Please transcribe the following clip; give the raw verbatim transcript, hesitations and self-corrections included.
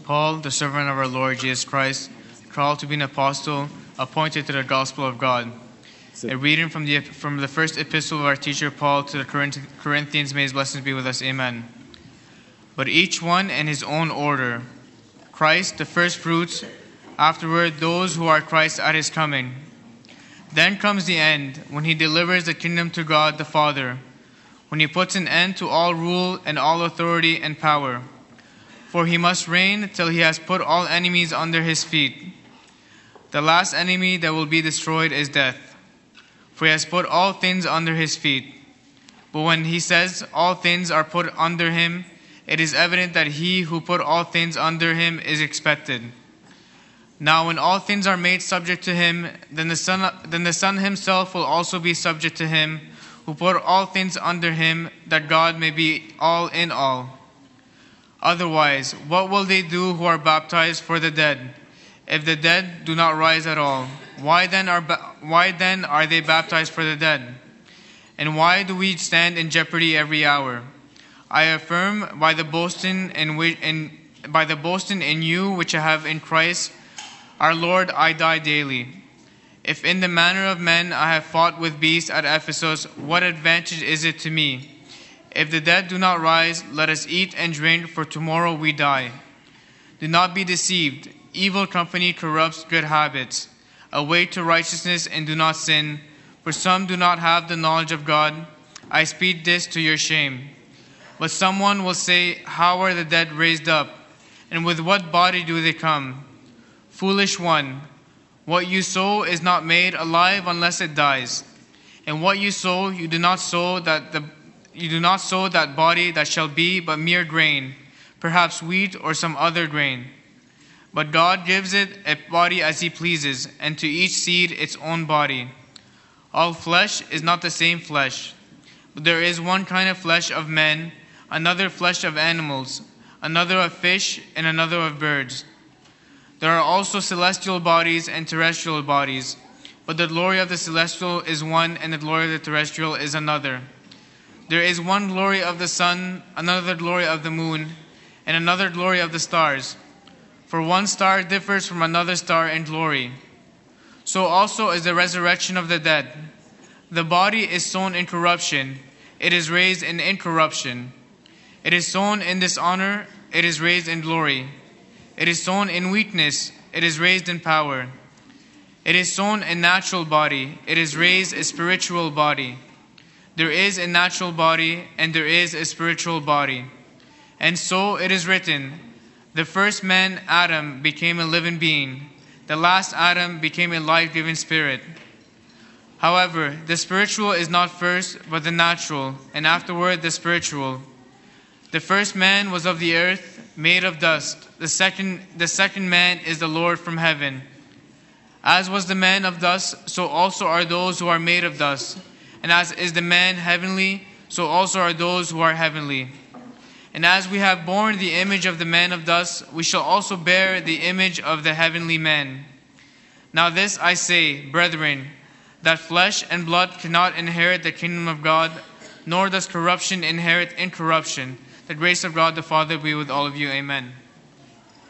Paul, the servant of our Lord Jesus Christ, called to be an apostle, appointed to the gospel of God. A reading from the from the first epistle of our teacher Paul to the Corinthians. May his blessings be with us. Amen. But each one in his own order. Christ, the first fruits, afterward those who are Christ at his coming. Then comes the end, when he delivers the kingdom to God the Father, when he puts an end to all rule and all authority and power. For he must reign till he has put all enemies under his feet. The last enemy that will be destroyed is death. For he has put all things under his feet. But when he says all things are put under him, it is evident that he who put all things under him is expected. Now when all things are made subject to him, then the Son, then the Son himself will also be subject to him, who put all things under him, that God may be all in all. Otherwise, what will they do who are baptized for the dead? If the dead do not rise at all, why then are ba- why then are they baptized for the dead? And why do we stand in jeopardy every hour? I affirm by the boasting in, which, in by the boasting in you which I have in Christ our Lord, I die daily. If in the manner of men I have fought with beasts at Ephesus, what advantage is it to me? If the dead do not rise, let us eat and drink, for tomorrow we die. Do not be deceived. Evil company corrupts good habits. Await to righteousness and do not sin, for some do not have the knowledge of God. I speak this to your shame. But someone will say, how are the dead raised up? And with what body do they come? Foolish one, what you sow is not made alive unless it dies. And what you sow, you do not sow that the you do not sow that body that shall be, but mere grain, perhaps wheat or some other grain. But God gives it a body as he pleases, and to each seed its own body. All flesh is not the same flesh, but there is one kind of flesh of men, another flesh of animals, another of fish, and another of birds. There are also celestial bodies and terrestrial bodies, but the glory of the celestial is one, and the glory of the terrestrial is another. There is one glory of the sun, another glory of the moon, and another glory of the stars. For one star differs from another star in glory. So also is the resurrection of the dead. The body is sown in corruption, it is raised in incorruption. It is sown in dishonor, it is raised in glory. It is sown in weakness, it is raised in power. It is sown a natural body, it is raised a spiritual body. There is a natural body, and there is a spiritual body. And so it is written, the first man, Adam, became a living being. The last Adam became a life-giving spirit. However, the spiritual is not first, but the natural, and afterward the spiritual. The first man was of the earth, made of dust. The second, the second man is the Lord from heaven. As was the man of dust, so also are those who are made of dust. And as is the man heavenly, so also are those who are heavenly. And as we have borne the image of the man of dust, we shall also bear the image of the heavenly man. Now this I say, brethren, that flesh and blood cannot inherit the kingdom of God, nor does corruption inherit incorruption. The grace of God the Father be with all of you. Amen.